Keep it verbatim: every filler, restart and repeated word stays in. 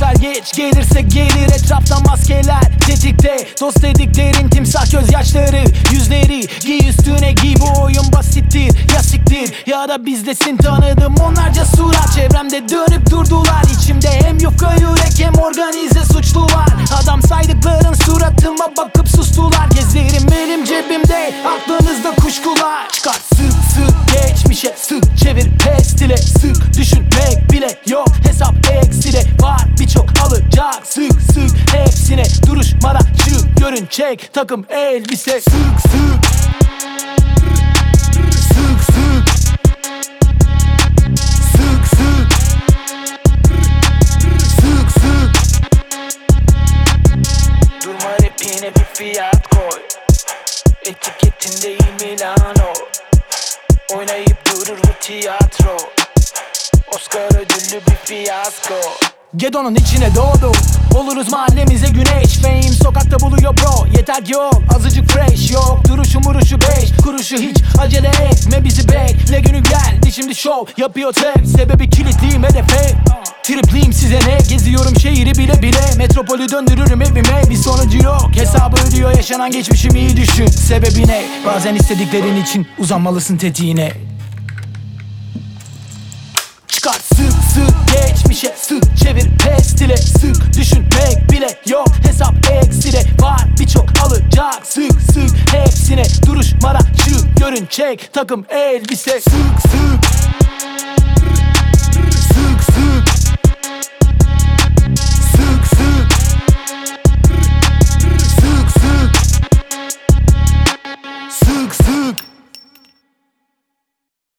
boşver geç, gelirse gelir. Etrafta maskeler tetikte, dost dediklerin timsah gözyaşları. Yüzleri giy üstüne giy, bu oyun basittir. Ya siktir ya da bizdesin, tanıdım onlarca surat. Çevremde dönüp durdular, içimde hem yufka yürek hem organize suçlular. Adam saydıkların suratıma bakıp sustular. Gezlerim benim cebimde, aklınızda kuşkular. Çıkar sık sık geçmişe, sık çevir pes ile. Sık düşünmek bile yok, hesap eksile. Var birçok alacak, sık sık hepsine. Duruş maraşçı görün, çek takım elbise. Sık sık Sık sık Sık sık Sık sık Durma rapine bir fiyat koy. Etiketin değil Milano. Oynayıp durur bu tiyatro. Oscar ödüllü bir fiyasko. Gedonun içine doğdum, oluruz mahallemize güneş. Fame sokakta buluyor bro, yeter ki ol azıcık fresh. Yok duruşu muruşu beş kuruşu, hiç acele etme bizi bekle. Günü geldi şimdi show yapıyor tek, sebebi kilitliyim hedefe. Tripliyim size ne, geziyorum şehri bile bile. Metropolü döndürürüm evime, bir sonucu yok. Hesabı ödüyor yaşanan geçmişimi, iyi düşün. Sebebi ne? Bazen istediklerin için uzanmalısın tetiğine. Çıkar sık sık geçmişe, sık çevir pes ile. Sık düşünmek bile yok, hesap eksile. Var birçok alacak, sık sık hepsine. Duruş maraşçı görün, çek takım elbise. Sık sık